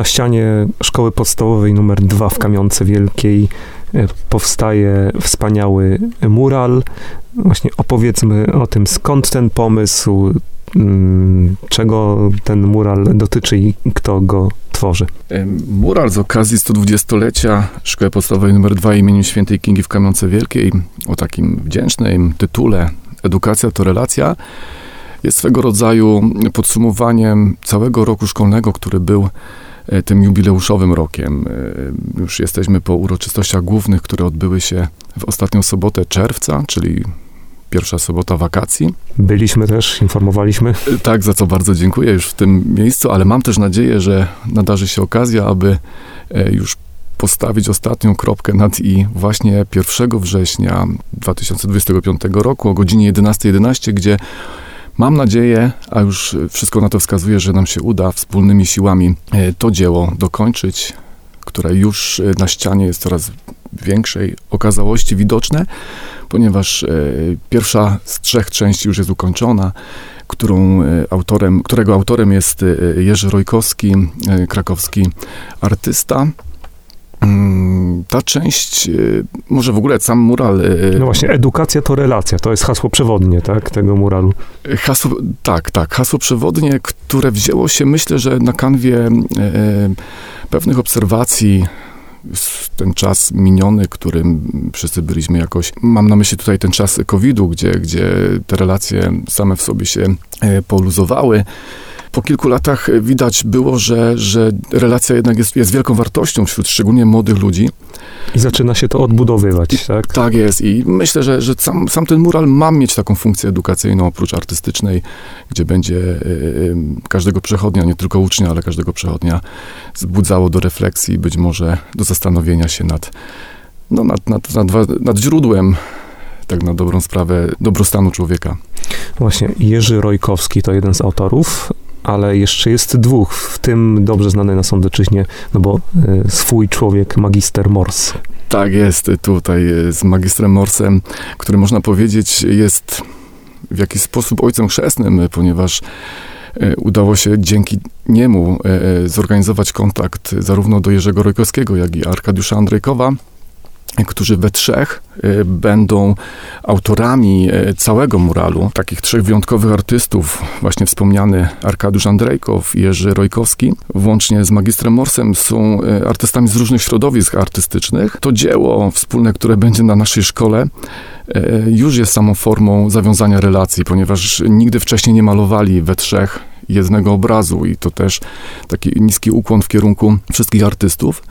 Na ścianie szkoły podstawowej numer 2 w Kamionce Wielkiej powstaje wspaniały mural. Właśnie opowiedzmy o tym, skąd ten pomysł, czego ten mural dotyczy i kto go tworzy. Mural z okazji 120-lecia Szkoły Podstawowej nr 2 imieniem Świętej Kingi w Kamionce Wielkiej o takim wdzięcznym tytule Edukacja to relacja jest swego rodzaju podsumowaniem całego roku szkolnego, który był tym jubileuszowym rokiem. Już jesteśmy po uroczystościach głównych, które odbyły się w ostatnią sobotę czerwca, czyli pierwsza sobota wakacji. Byliśmy też, informowaliśmy. Tak, za co bardzo dziękuję już w tym miejscu, ale mam też nadzieję, że nadarzy się okazja, aby już postawić ostatnią kropkę nad i właśnie 1 września 2025 roku o godzinie 11:11, gdzie mam nadzieję, a już wszystko na to wskazuje, że nam się uda wspólnymi siłami to dzieło dokończyć, które już na ścianie jest coraz większej okazałości widoczne, ponieważ pierwsza z 3 części już jest ukończona, którego autorem jest Jerzy Rojkowski, krakowski artysta. Ta część, może w ogóle sam mural... No właśnie, edukacja to relacja, to jest hasło przewodnie, tak, tego muralu. Hasło przewodnie, które wzięło się, myślę, że na kanwie pewnych obserwacji, ten czas miniony, którym wszyscy byliśmy jakoś, mam na myśli tutaj ten czas COVID-u, gdzie te relacje same w sobie się poluzowały. Po kilku latach widać było, że relacja jednak jest wielką wartością wśród szczególnie młodych ludzi. I zaczyna się to odbudowywać, tak? Tak jest i myślę, że sam ten mural ma mieć taką funkcję edukacyjną oprócz artystycznej, gdzie będzie każdego przechodnia, nie tylko ucznia, ale każdego przechodnia wzbudzało do refleksji, być może do zastanowienia się nad źródłem, tak na dobrą sprawę, dobrostanu człowieka. Właśnie, Jerzy Rojkowski to jeden z autorów, ale jeszcze jest 2, w tym dobrze znany na Sądeczyźnie, no bo swój człowiek, magister Mors. Tak jest, tutaj z magistrem Morsem, który można powiedzieć jest w jakiś sposób ojcem chrzestnym, ponieważ udało się dzięki niemu zorganizować kontakt zarówno do Jerzego Rojkowskiego, jak i Arkadiusza Andrejkowa, którzy we 3 będą autorami całego muralu. Takich 3 wyjątkowych artystów, właśnie wspomniany Arkadiusz Andrejkow i Jerzy Rojkowski, włącznie z magistrem Morsem, są artystami z różnych środowisk artystycznych. To dzieło wspólne, które będzie na naszej szkole, już jest samą formą zawiązania relacji, ponieważ nigdy wcześniej nie malowali we 3 jednego obrazu i to też taki niski ukłon w kierunku wszystkich artystów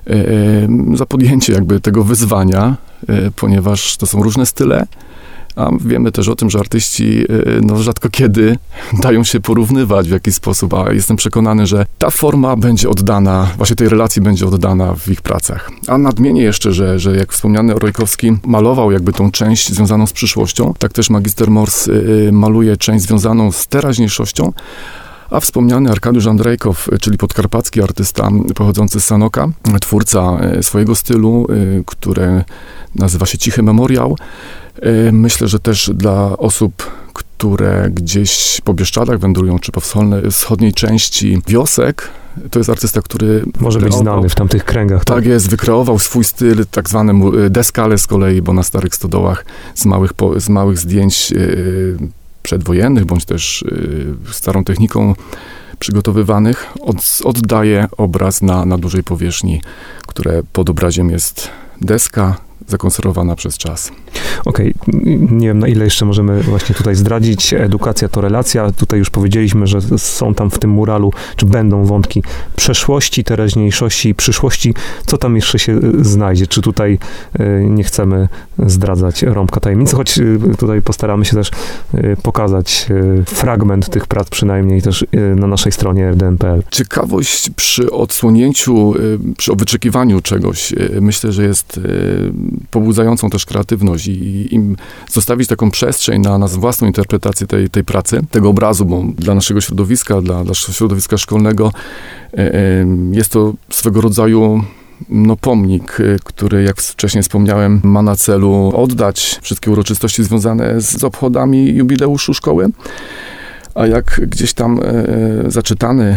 za podjęcie jakby tego wyzwania, ponieważ to są różne style, a wiemy też o tym, że artyści rzadko kiedy dają się porównywać w jakiś sposób, a jestem przekonany, że ta forma będzie oddana, właśnie tej relacji będzie oddana w ich pracach. A nadmienię jeszcze, że jak wspomniany Rojkowski malował jakby tą część związaną z przyszłością, tak też magister Mors maluje część związaną z teraźniejszością, a wspomniany Arkadiusz Andrejkow, czyli podkarpacki artysta pochodzący z Sanoka, twórca swojego stylu, które nazywa się Cichy Memoriał. Myślę, że też dla osób, które gdzieś po Bieszczadach wędrują, czy po wschodniej części wiosek, to jest artysta, który... Może być znany w tamtych kręgach. Tak jest, wykreował swój styl, tak zwany deskale z kolei, bo na starych stodołach z małych zdjęć przedwojennych, bądź też starą techniką przygotowywanych, oddaje obraz na dużej powierzchni, które pod obraziem jest deska zakonserwowana przez czas. Okej, nie wiem, na ile jeszcze możemy właśnie tutaj zdradzić. Edukacja to relacja. Tutaj już powiedzieliśmy, że są tam w tym muralu, czy będą wątki przeszłości, teraźniejszości i przyszłości. Co tam jeszcze się znajdzie? Czy tutaj nie chcemy zdradzać rąbka tajemnicy, choć tutaj postaramy się też pokazać fragment tych prac przynajmniej też na naszej stronie rdn.pl. Ciekawość przy odsłonięciu, przy wyczekiwaniu czegoś, myślę, że jest pobudzającą też kreatywność i im zostawić taką przestrzeń na nas własną interpretację tej pracy, tego obrazu, bo dla naszego środowiska, dla środowiska szkolnego jest to swego rodzaju pomnik, który, jak wcześniej wspomniałem, ma na celu oddać wszystkie uroczystości związane z obchodami jubileuszu szkoły, a jak gdzieś tam zaczytany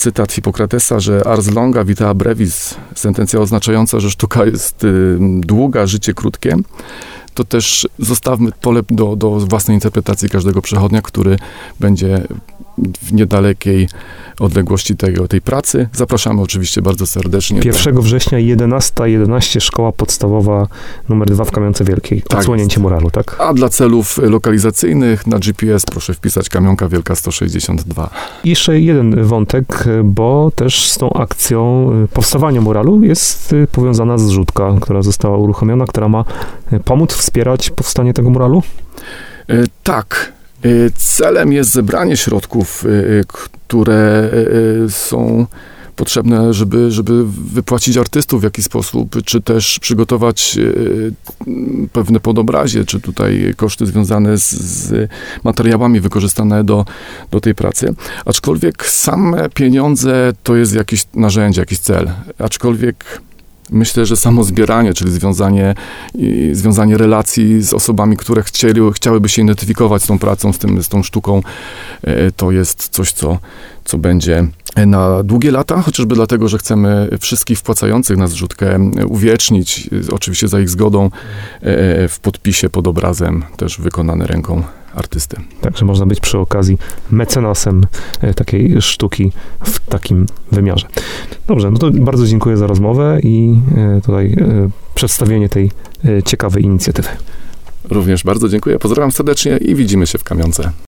cytat Hipokratesa, że ars longa vitae brevis, sentencja oznaczająca, że sztuka jest długa, życie krótkie, to też zostawmy pole do własnej interpretacji każdego przechodnia, który będzie w niedalekiej odległości tej pracy. Zapraszamy oczywiście bardzo serdecznie. 1 września 11:11 Szkoła Podstawowa nr 2 w Kamionce Wielkiej. Tak Odsłonięcie muralu, tak? A dla celów lokalizacyjnych na GPS proszę wpisać Kamionka Wielka 162. I jeszcze jeden wątek, bo też z tą akcją powstawania muralu jest powiązana zrzutka, która została uruchomiona, która ma pomóc wspierać powstanie tego muralu? Tak. Celem jest zebranie środków, które są potrzebne, żeby wypłacić artystów w jakiś sposób, czy też przygotować pewne podobrazie, czy tutaj koszty związane z materiałami wykorzystane do tej pracy. Aczkolwiek same pieniądze to jest jakieś narzędzie, jakiś cel. Aczkolwiek myślę, że samo zbieranie, czyli związanie relacji z osobami, które chciałyby się identyfikować z tą pracą, z tą sztuką, to jest coś, co będzie na długie lata, chociażby dlatego, że chcemy wszystkich wpłacających na zrzutkę uwiecznić, oczywiście za ich zgodą, w podpisie pod obrazem, też wykonany ręką artysty. Także można być przy okazji mecenasem takiej sztuki w takim wymiarze. Dobrze, no to bardzo dziękuję za rozmowę i tutaj przedstawienie tej ciekawej inicjatywy. Również bardzo dziękuję, pozdrawiam serdecznie i widzimy się w Kamionce.